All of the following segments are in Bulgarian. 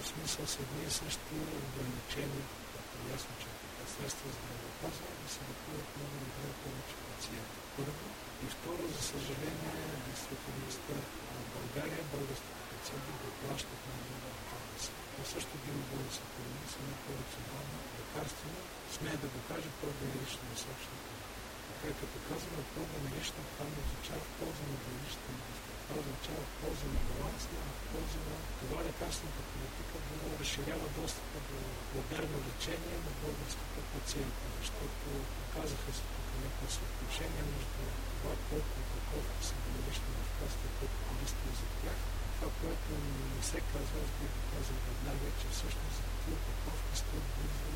смисъл с едни и същи ограничения, като ясно, че средства за здравеопазване да се лекуват много добре повече пациенти. Първо. И второ, за съжаление, действителността в България българските пациенти да плащат на много болници. Но също има болници, които са на по-рационално лекарствено, смея да го кажа по-генерично насочно. Така като казваме по-генерично, това не означава в полза на генеричната индустрия. Това означава в полза на баланса, в полза на това лекарствената политика да разширява достъпа до модерно лечение на българските пациенти, защото оказаха се тук някакво съотношение между това колко упаковки са генерични лекарства, колко користи за тях. Това, което не се казва, аз бих казал веднага, че всъщност за тези упаковки стоят близо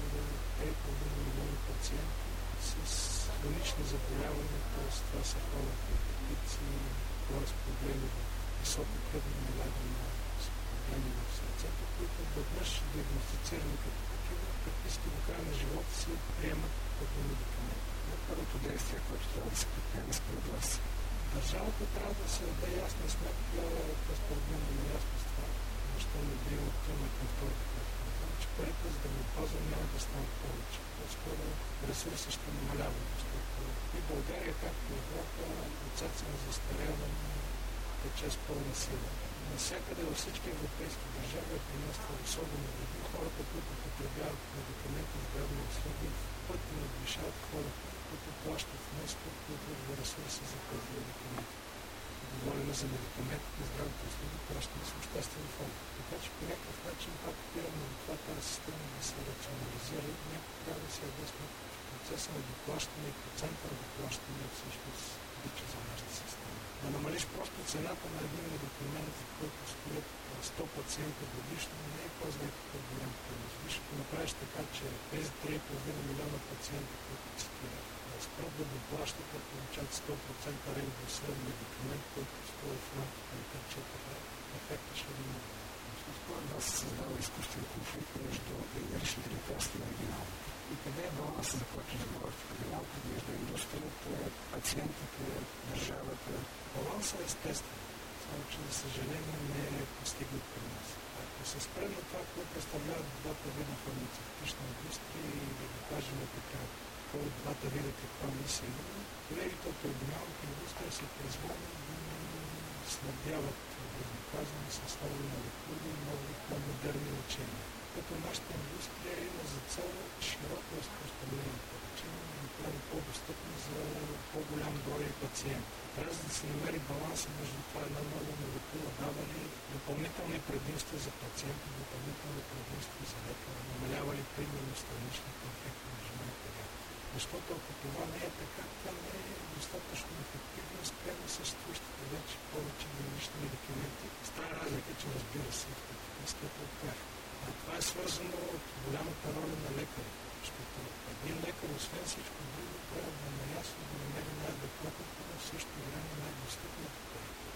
3,5 милиона пациенти с хронични заболявания, т.е. това са хора, които хора с проблеми в високо кръвно налягане, с проблеми в сърцето, които веднъж диагностицирани като такива, практически до края на живота си приемат като медикаменти. Първото действие, което трябва да се предприеме според вас. Държавата трябва да се даде ясна сметка, според мен е ясно с това, защо не би отиваме към втората question, че парите за здравеопазване няма да станат повече. По-скоро ресурси ще намаляват, защото и България, както и Европа, процесът на застаряване тече с пълна сила. Навсякъде във всички европейски държави е приемства особено видно хората, които потребяват медикаменти и здравни услуги, пъти надвишават хората, които плащат вместо за ресурси за тези медикаменти. Говорим за медикаментите и здравните услуги, плащаме с обществен фонд. Така че по някакъв начин пак опираме до това тази система да се рационализира и някак трябва да се яде сметка, че процеса на доплащане и процента на доплащане всъщност бича за нашата система. Да намалиш просто цената на един медикамент, за който стоят 100 пациента годишно, не е кой знае какъв голям принос. Виж, ако направиш така, че тези 3,5 милиона пациенти, които цитират, спрат да доплащат, да получат 100% реимбурсиран медикамент, който стои в рамките на 5-4 лева, ефектът ще е много. Според вас се създава изкуствен конфликт между генеричните лекарства и оригиналните. И къде е баланса, за който заговорите преди малко, между индустрията, пациентите, държавата? Балансът е естествен, само че за съжаление не е постигнат при нас. Ако се спрем на това, което представляват двата вида фармацевтична индустрия и да го кажем така, кой от двата вида каква мисия има, колегите от оригиналната индустрия са призвани да снабдяват безнаказано с нови молекули и нови по-модерни лечения. Като нашата индустрия има за цел широко разпространение на лечение да направи по-достъпно за по-голям брой пациенти. Трябва да се намери баланса между това една нова молекула дава ли допълнителни предимства за пациента, допълнителни предимства за лекара, намалява ли примерно страничните ефекти на живота. Защото ако това не е така, това не е достатъчно ефективно спрямо съществуващите вече повече генерични медикаменти. С тази разлика, че разбира се, ефективността от тях. А това е свързано от голямата роля на лекарите, защото един лекар, освен всичко друго, трябва да е наясно да намери най-адекватното, но в същото време най-достъпното терапия.